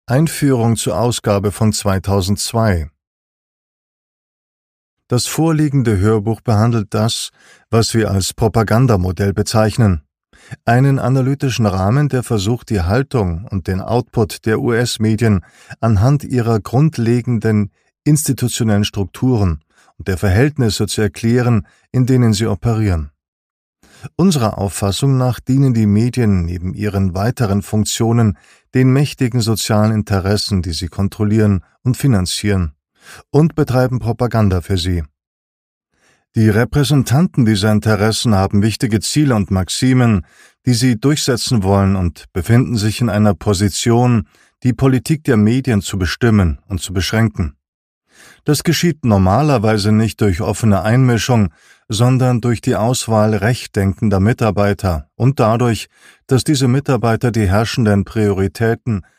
Einführung zur Ausgabe von 2002. Das vorliegende Hörbuch behandelt das, was wir als Propagandamodell bezeichnen, einen analytischen Rahmen, der versucht, die Haltung und den Output der US-Medien anhand ihrer grundlegenden institutionellen Strukturen und der Verhältnisse zu erklären, in denen sie operieren. Unserer Auffassung nach dienen die Medien neben ihren weiteren Funktionen den mächtigen sozialen Interessen, die sie kontrollieren und finanzieren, und betreiben Propaganda für sie. Die Repräsentanten dieser Interessen haben wichtige Ziele und Maximen, die sie durchsetzen wollen, und befinden sich in einer Position, die Politik der Medien zu bestimmen und zu beschränken. Das geschieht normalerweise nicht durch offene Einmischung, sondern durch die Auswahl rechtdenkender Mitarbeiter und dadurch, dass diese Mitarbeiter die herrschenden Prioritäten